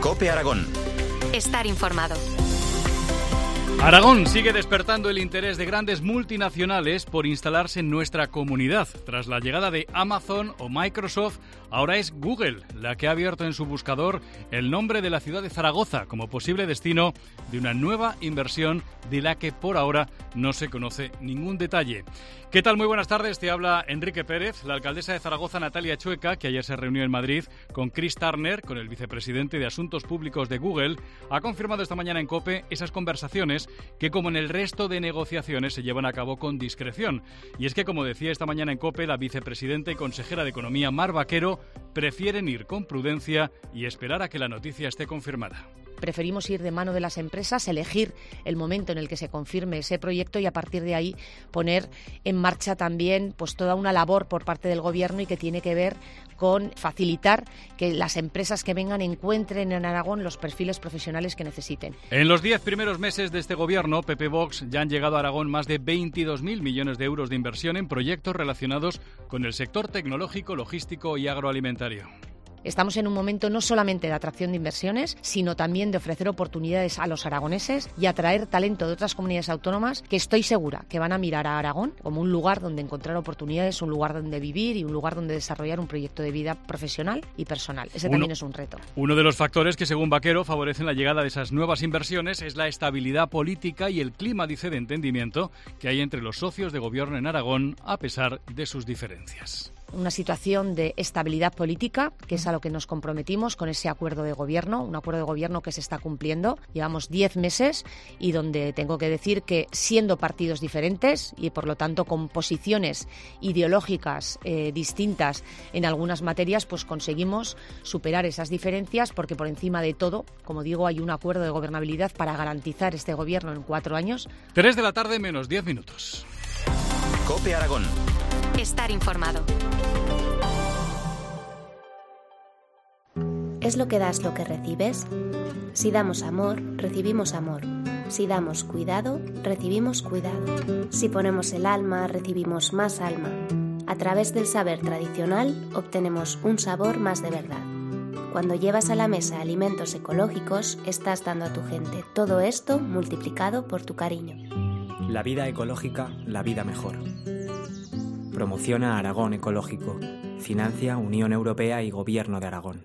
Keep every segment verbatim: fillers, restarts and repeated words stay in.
COPE Aragón. Estar informado. Aragón sigue despertando el interés de grandes multinacionales por instalarse en nuestra comunidad. Tras la llegada de Amazon o Microsoft, ahora es Google la que ha abierto en su buscador el nombre de la ciudad de Zaragoza como posible destino de una nueva inversión de la que por ahora no se conoce ningún detalle. ¿Qué tal? Muy buenas tardes. Te habla Enrique Pérez. La alcaldesa de Zaragoza, Natalia Chueca, que ayer se reunió en Madrid con Chris Turner, con el vicepresidente de Asuntos Públicos de Google, ha confirmado esta mañana en COPE esas conversaciones que, como en el resto de negociaciones, se llevan a cabo con discreción. Y es que, como decía esta mañana en COPE, la vicepresidenta y consejera de Economía, Mar Vaquero, prefieren ir con prudencia y esperar a que la noticia esté confirmada. Preferimos ir de mano de las empresas, elegir el momento en el que se confirme ese proyecto y a partir de ahí poner en marcha también pues toda una labor por parte del Gobierno y que tiene que ver con facilitar que las empresas que vengan encuentren en Aragón los perfiles profesionales que necesiten. En los diez primeros meses de este Gobierno, P P Vox, ya han llegado a Aragón más de veintidós mil millones de euros de inversión en proyectos relacionados con el sector tecnológico, logístico y agroalimentario. Estamos en un momento no solamente de atracción de inversiones, sino también de ofrecer oportunidades a los aragoneses y atraer talento de otras comunidades autónomas que estoy segura que van a mirar a Aragón como un lugar donde encontrar oportunidades, un lugar donde vivir y un lugar donde desarrollar un proyecto de vida profesional y personal. Ese uno, también es un reto. Uno de los factores que, según Vaquero, favorecen la llegada de esas nuevas inversiones es la estabilidad política y el clima, dice, de entendimiento que hay entre los socios de gobierno en Aragón, a pesar de sus diferencias. Una situación de estabilidad política, que es a lo que nos comprometimos con ese acuerdo de gobierno, un acuerdo de gobierno que se está cumpliendo. Llevamos diez meses y donde tengo que decir que siendo partidos diferentes y por lo tanto con posiciones ideológicas eh, distintas en algunas materias, pues conseguimos superar esas diferencias porque por encima de todo, como digo, hay un acuerdo de gobernabilidad para garantizar este gobierno en cuatro años. Tres de la tarde menos diez minutos. COPE Aragón. Estar informado. ¿Es lo que das lo que recibes? Si damos amor, recibimos amor. Si damos cuidado, recibimos cuidado. Si ponemos el alma, recibimos más alma. A través del saber tradicional, obtenemos un sabor más de verdad. Cuando llevas a la mesa alimentos ecológicos, estás dando a tu gente todo esto multiplicado por tu cariño. La vida ecológica, la vida mejor. Promociona Aragón Ecológico. Financia Unión Europea y Gobierno de Aragón.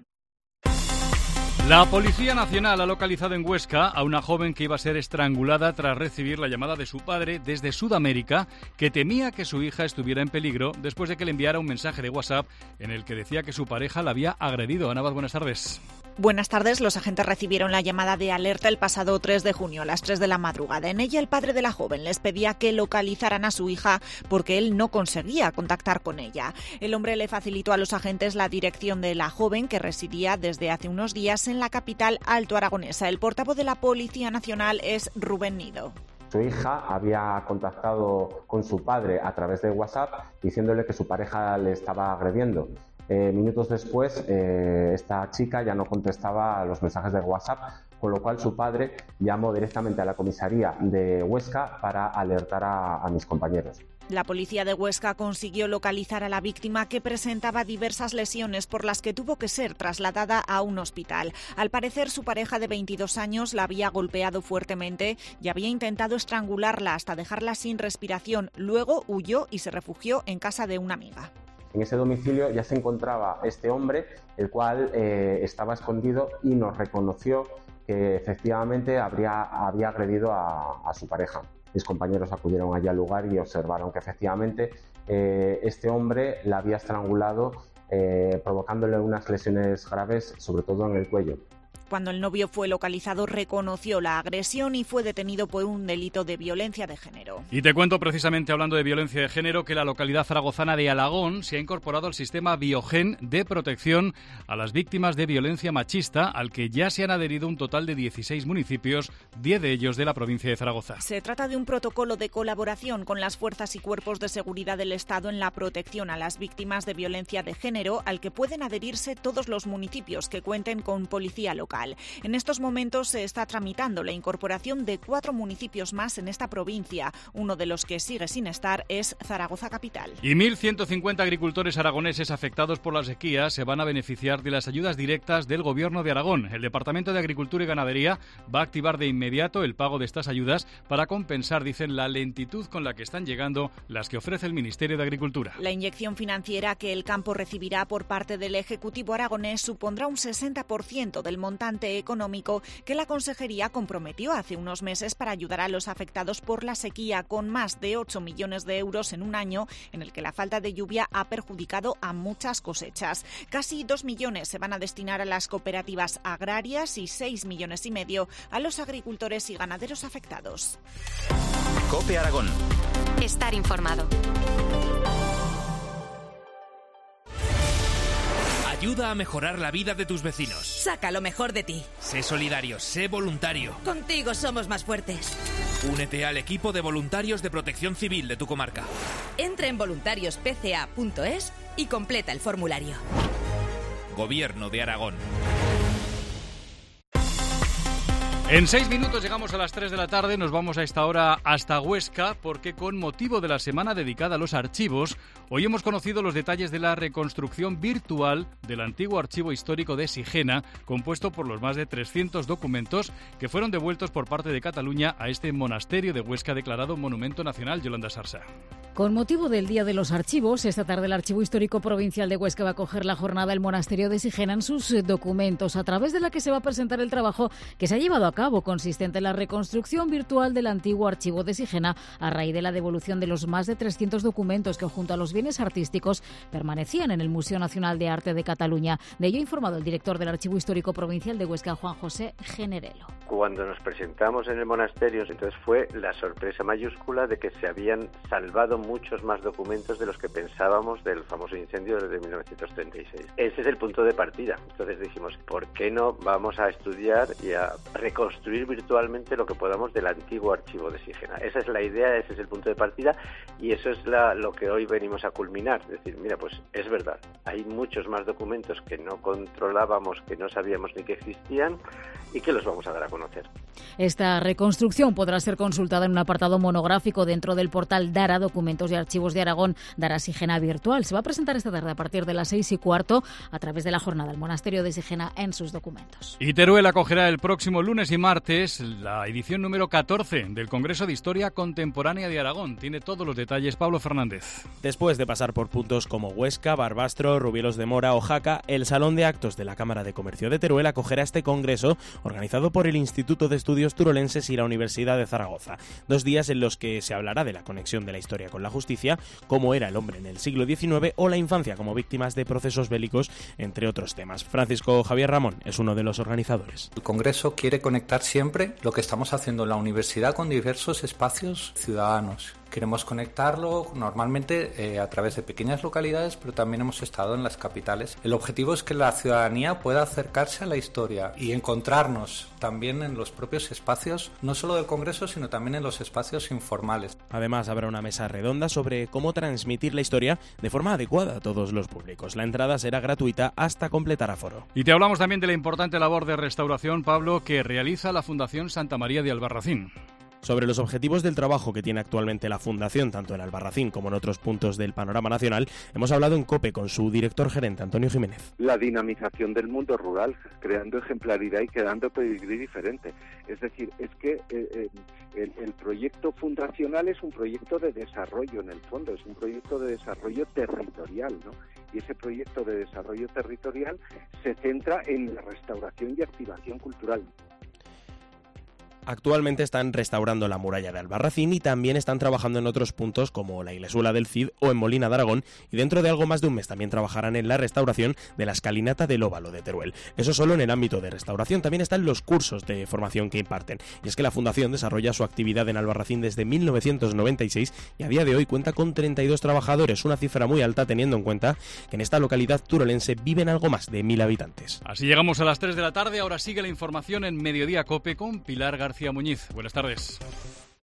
La Policía Nacional ha localizado en Huesca a una joven que iba a ser estrangulada tras recibir la llamada de su padre desde Sudamérica, que temía que su hija estuviera en peligro después de que le enviara un mensaje de WhatsApp en el que decía que su pareja la había agredido. Ana Abad, buenas tardes. Buenas tardes. Los agentes recibieron la llamada de alerta el pasado tres de junio a las tres de la madrugada. En ella el padre de la joven les pedía que localizaran a su hija porque él no conseguía contactar con ella. El hombre le facilitó a los agentes la dirección de la joven que residía desde hace unos días en la capital altoaragonesa. El portavoz de la Policía Nacional es Rubén Nido. Su hija había contactado con su padre a través de WhatsApp diciéndole que su pareja le estaba agrediendo. Eh, minutos después, eh, esta chica ya no contestaba a los mensajes de WhatsApp, con lo cual su padre llamó directamente a la comisaría de Huesca para alertar a, a mis compañeros. La policía de Huesca consiguió localizar a la víctima, que presentaba diversas lesiones por las que tuvo que ser trasladada a un hospital. Al parecer, su pareja de veintidós años la había golpeado fuertemente y había intentado estrangularla hasta dejarla sin respiración. Luego huyó y se refugió en casa de una amiga. En ese domicilio ya se encontraba este hombre, el cual eh, estaba escondido y nos reconoció que efectivamente habría, había agredido a, a su pareja. Mis compañeros acudieron allí al lugar y observaron que efectivamente eh, este hombre la había estrangulado, eh, provocándole unas lesiones graves, sobre todo en el cuello. Cuando el novio fue localizado, reconoció la agresión y fue detenido por un delito de violencia de género. Y te cuento, precisamente hablando de violencia de género, que la localidad zaragozana de Alagón se ha incorporado al sistema Biogen de protección a las víctimas de violencia machista, al que ya se han adherido un total de dieciséis municipios, diez de ellos de la provincia de Zaragoza. Se trata de un protocolo de colaboración con las fuerzas y cuerpos de seguridad del Estado en la protección a las víctimas de violencia de género, al que pueden adherirse todos los municipios que cuenten con policía local. municipal. En estos momentos se está tramitando la incorporación de cuatro municipios más en esta provincia. Uno de los que sigue sin estar es Zaragoza capital. Y mil ciento cincuenta agricultores aragoneses afectados por la sequía se van a beneficiar de las ayudas directas del Gobierno de Aragón. El Departamento de Agricultura y Ganadería va a activar de inmediato el pago de estas ayudas para compensar, dicen, la lentitud con la que están llegando las que ofrece el Ministerio de Agricultura. La inyección financiera que el campo recibirá por parte del Ejecutivo aragonés supondrá un sesenta por ciento del montante económico que la Consejería comprometió hace unos meses para ayudar a los afectados por la sequía, con más de ocho millones de euros en un año en el que la falta de lluvia ha perjudicado a muchas cosechas. Casi dos millones se van a destinar a las cooperativas agrarias y seis millones y medio a los agricultores y ganaderos afectados. COPE Aragón. Estar informado. Ayuda a mejorar la vida de tus vecinos. Saca lo mejor de ti. Sé solidario, sé voluntario. Contigo somos más fuertes. Únete al equipo de voluntarios de Protección Civil de tu comarca. Entra en voluntarios p c a punto es y completa el formulario. Gobierno de Aragón. En seis minutos llegamos a las tres de la tarde, nos vamos a esta hora hasta Huesca porque con motivo de la semana dedicada a los archivos, hoy hemos conocido los detalles de la reconstrucción virtual del antiguo archivo histórico de Sigena, compuesto por los más de trescientos documentos que fueron devueltos por parte de Cataluña a este monasterio de Huesca declarado Monumento Nacional. Yolanda Sarsa. Con motivo del Día de los Archivos, esta tarde el Archivo Histórico Provincial de Huesca va a acoger la jornada El Monasterio de Sigena en sus documentos, a través de la que se va a presentar el trabajo que se ha llevado a cabo, consistente en la reconstrucción virtual del antiguo archivo de Sigena a raíz de la devolución de los más de trescientos documentos que, junto a los bienes artísticos, permanecían en el Museo Nacional de Arte de Cataluña. De ello ha informado el director del Archivo Histórico Provincial de Huesca, Juan José Generelo. Cuando nos presentamos en el monasterio, entonces fue la sorpresa mayúscula de que se habían salvado muchos más documentos de los que pensábamos del famoso incendio de mil novecientos treinta y seis. Ese es el punto de partida. Entonces dijimos, ¿por qué no vamos a estudiar y a reconstruir virtualmente lo que podamos del antiguo archivo de Sigena? Esa es la idea, ese es el punto de partida y eso es la, lo que hoy venimos a culminar. Es decir, mira, pues es verdad, hay muchos más documentos que no controlábamos, que no sabíamos ni que existían y que los vamos a dar a conocer. Esta reconstrucción podrá ser consultada en un apartado monográfico dentro del portal Dara, Documentos y Archivos de Aragón, Dara Sigena Virtual. Se va a presentar esta tarde a partir de las seis y cuarto a través de la jornada El Monasterio de Sigena en sus documentos. Y Teruel acogerá el próximo lunes y martes la edición número catorce del Congreso de Historia Contemporánea de Aragón. Tiene todos los detalles Pablo Fernández. Después de pasar por puntos como Huesca, Barbastro, Rubielos de Mora o Jaca, el Salón de Actos de la Cámara de Comercio de Teruel acogerá este congreso organizado por el Instituto de Estudios Turolenses y la Universidad de Zaragoza. Dos días en los que se hablará de la conexión de la historia con la justicia, cómo era el hombre en el siglo diecinueve o la infancia como víctimas de procesos bélicos, entre otros temas. Francisco Javier Ramón es uno de los organizadores. El Congreso quiere conectar siempre lo que estamos haciendo en la universidad con diversos espacios ciudadanos. Queremos conectarlo normalmente eh, a través de pequeñas localidades, pero también hemos estado en las capitales. El objetivo es que la ciudadanía pueda acercarse a la historia y encontrarnos también en los propios espacios, no solo del Congreso, sino también en los espacios informales. Además, habrá una mesa redonda sobre cómo transmitir la historia de forma adecuada a todos los públicos. La entrada será gratuita hasta completar aforo. Y te hablamos también de la importante labor de restauración, Pablo, que realiza la Fundación Santa María de Albarracín. Sobre los objetivos del trabajo que tiene actualmente la Fundación, tanto en Albarracín como en otros puntos del panorama nacional, hemos hablado en COPE con su director gerente, Antonio Jiménez. La dinamización del mundo rural, creando ejemplaridad y creando pedigrí diferente. Es decir, es que eh, eh, el, el proyecto fundacional es un proyecto de desarrollo en el fondo, es un proyecto de desarrollo territorial, ¿no? Y ese proyecto de desarrollo territorial se centra en la restauración y activación cultural. Actualmente están restaurando la muralla de Albarracín y también están trabajando en otros puntos como la Iglesuela del Cid o en Molina de Aragón, y dentro de algo más de un mes también trabajarán en la restauración de la escalinata del Óvalo de Teruel. Eso solo en el ámbito de restauración. También están los cursos de formación que imparten. Y es que la Fundación desarrolla su actividad en Albarracín desde mil novecientos noventa y seis y a día de hoy cuenta con treinta y dos trabajadores, una cifra muy alta teniendo en cuenta que en esta localidad turolense viven algo más de mil habitantes. Así llegamos a las tres de la tarde. Ahora sigue la información en Mediodía COPE con Pilar García Muñiz. Buenas tardes.